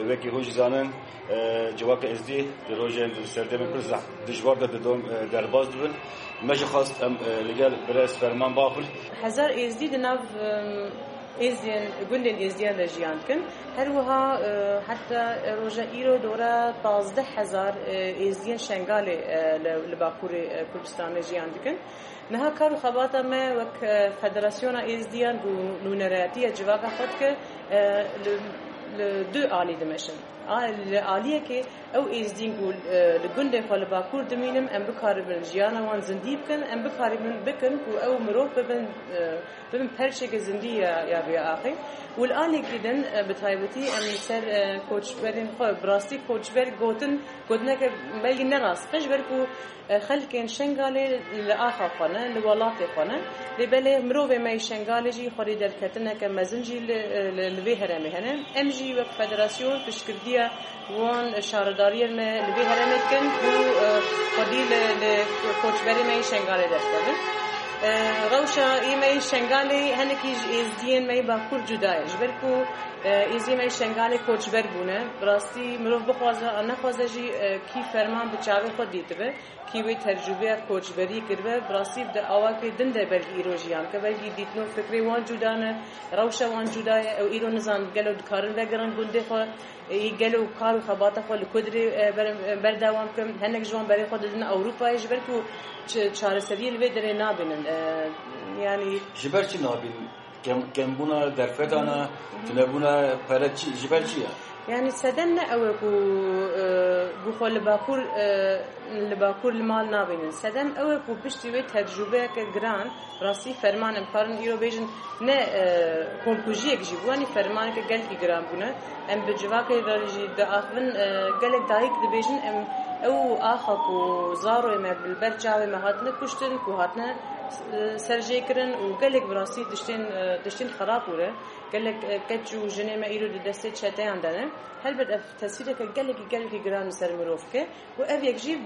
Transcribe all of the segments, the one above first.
وکی هوش زانن جواب ازدی روزی سردم برز دشوار دادم درباز دبن ماش خواست لجال برس فرمان باخل هزار ازدی دناف ازدین گندن ازدیان لجیان کن هر وها حتی روزا ایرو دورا 12000 ازدیان شنگال لباکور کردستان لجیان دکن نها کارو خباتا ما وک فدراسیون ازدیان نونراتی جواقع خود که دو عالی دمشن عالیه که او ازدین گول لگنده خال باکور دمینم ام بکاربن جیانا وان زندی بکن ام بکن کو او مروف ببن پرچه که زندی یا بیا آخی والآلی کدن بتایبتی ام سر کوچبرین خو براستی کوچبر گوتنه که بلگی نراست خش برکو خلکن شنگاله لآخا خانه لوالات خانه لبله مروف مای شنگاله جی خوری درکتنه که مزنجی لوی هرمی هنه ام جی وقت فدراسیون پشکردیه وان شارداریه ما لوی هرمی کن و خودی لکوچبری مای شنگاله درکتنه روشا ایمای شنگاله هنکیج ازدین مای باکور جدایش برکو ازدین شنگاله کوچبر بونه براستی مروف بخوازه نخوازه جی کی فرمان بچاوی خود دیده به کی وی تجربه کوچبری کرده براستی در آواقی دنده بلگی ایروجیان که بلگی دیتنو فکری وان جدانه روشا وان جدایه او ایرو نزان گلو دکارن وگرن گنده خود گلو کارو خباته خود لکدری بردوام کم هنک جوان برای خود دن اروپایش برکو چهار سریل وی دره نابینن یعنی جبر چی نابین کم بونا درفتانا تنبونا پرد چی جبر چیه يعني سدمنا أوكو بخول لباكور المال نابين سدم أوكو بشتوي تجربة كجران راسي فرمان مقارن إيرو بيجن نا كونكوجيك جيبواني فرمان كجل في جران بنا أم بجواك درجة داخلن جلك دايك دبيجن أم أو آخر وزارو ما بالبرجع ما هاتنا كشتن كوهاتنا سرجيكرن وجلك براسي دشتين خراب وره جلك كتجو جنة ما إيرو دستة شتى عندنا هل بدأ تسيرك جلك جران سر مروفك وأبي يجيب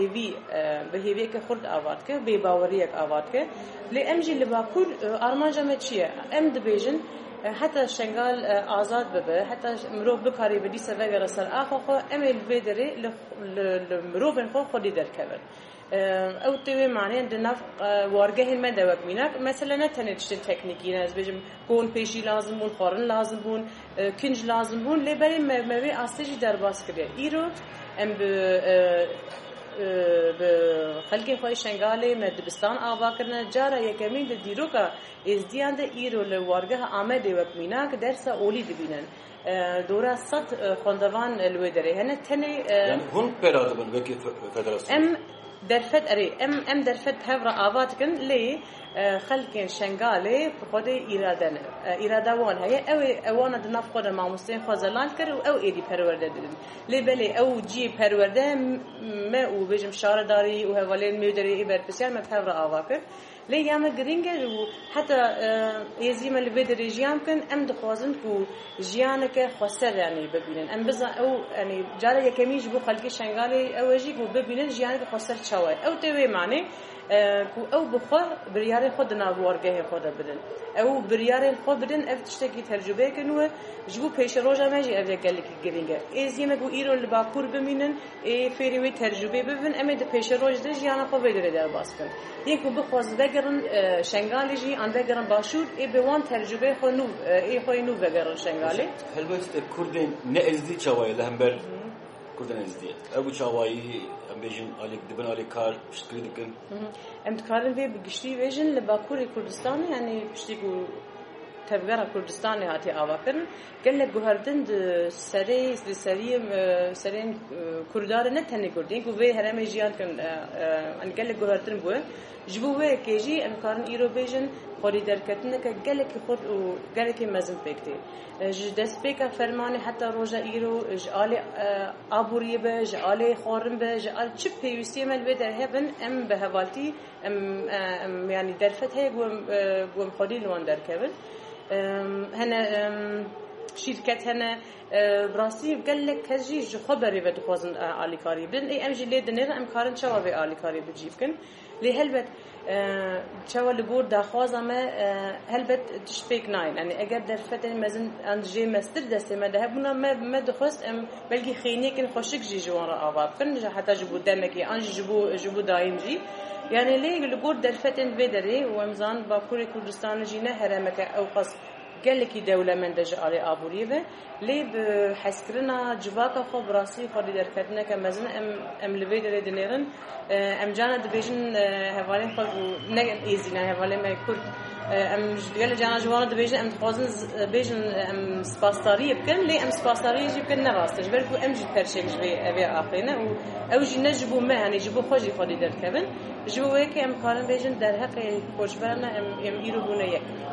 بهيبي كخرد آواتك بباوريك آواتك لأمجي لباكور أرمان جمعية أم دبيجن حتى شنغال آزاد ببه حتى مروف بكاري بدي سفاجر سر آخر خو أميل بدري لمروف خو خدي دركبر أو توي معناه عندنا وارجه المادة وكمينك مثلا نتنجش التكنيكي ناس بيجم كون بيشي لازم بون قارن لازم بون كنج لازم بون لبري ما بي أصلي درباس كده إيرو أم بخلقي خوي شنغالي مدبستان آواكرنا جارا يكمين ديروكا إزديان ده إيرو لوارجه آمده وكمينك درس أولي دبينن دورا صد خندوان الودري هنا تاني يعني هون برادبن وكي فدراسيون درفت أري أم درفت هفرا آواتكن لي خلقين شنغالي بخود إرادة وان هي أو أنا دناف خود معموستين خوازلان كر أو إيدي پرورده دادن لي بلي أو جي پرورده ما أو بيجم شارداري وهوالين ميودري إبر بسيار ما هفرا آواكر لي ياما گرينجر وحتى يزيم اللي بيد رجيان كن أم دخوازن كو جيانك خسر يعني ببينن أم بزا أو يعني جارة يكميج بو خلقي شنغالي أو يجي بو ببينن جيانك خسر شوي أو توي معنى كو أو بخو بريار خود ناوارجه خود بدن أو بريار خود بدن أف تشتكي تجربة كنوه جبو پیش روزا ماجي أبي قال لك گرينجر يزيم كو إيرو لباكور بمينن فيري تجربة ببن أم ده پیش روز ده جيانا خو بيدره ده باسكن يكو بخواز بگرن شنغالی جی آن بگرن باشور ای بوان تجربه خونو ای خوینو بگرن شنغالی. هلبست کردن نه ازدی چوای لهم بر کردن ازدی. ابو چوایی ام بیشن آلیک دبن آلیک کار پشتری دکن. ام تکارن به بگشتی بیشن لباکوری کردستانی یعنی پشتی کو تبغرا کردستانی هاتی آواکرن. گله گوهردن سرین کردار نه تنی کردین کو به هرم جیان کن ان گله گوهردن بوه. جبوه کیجی امکان ایرو بیشن خودی درکتنه که گله کی خود و گله کی مزن پکتی. جدست پکا فرمانی حتی روزا ایرو جال آبوریه به جال خورم به جال چه پیوستی مل به در هفن ام به حوالی ام یعنی درفت هی گوم خودی لون درکبن. هنا شركات هنا براسي قال لك كجي خبري بدخوزن على كاري بدن اي ام جي لي دنير ام كارن شوا في على كاري بجيبكن لي هلبت چاو لبور داخوازا ما هلبت تشبيك ناين يعني اگر در فتن مزن انجي مستر دسته ما ده بنا ما دخست ام بلكي خيني كن خوشك جي جوان آباد كن حتى جبو دمكي انج جبو دايم جي يعني ليه لبور در فتن بدري وامزان باكوري كردستان جينا هرمك او قص قال لك دولة من دجاري أبوريبه ليه بحسكرنا جواك خو براسي خالي دركتنا كمزن أم لبيد ردنيرن أم جانا دبيجن هفالين خو نجم إيزينا هفالين ما يكون أم قال جانا جوانا دبيجن أم تخازن بيجن أم سباستاري بكن ليه أم سباستاري يجي بكن نراستش بركو أم جد برشيك جبي أبي آخرنا أو جي نجبو ما يعني جبو خوجي خالي دركبن جبو هيك أم كارن بيجن در حق خوش برنا أم يربونا يك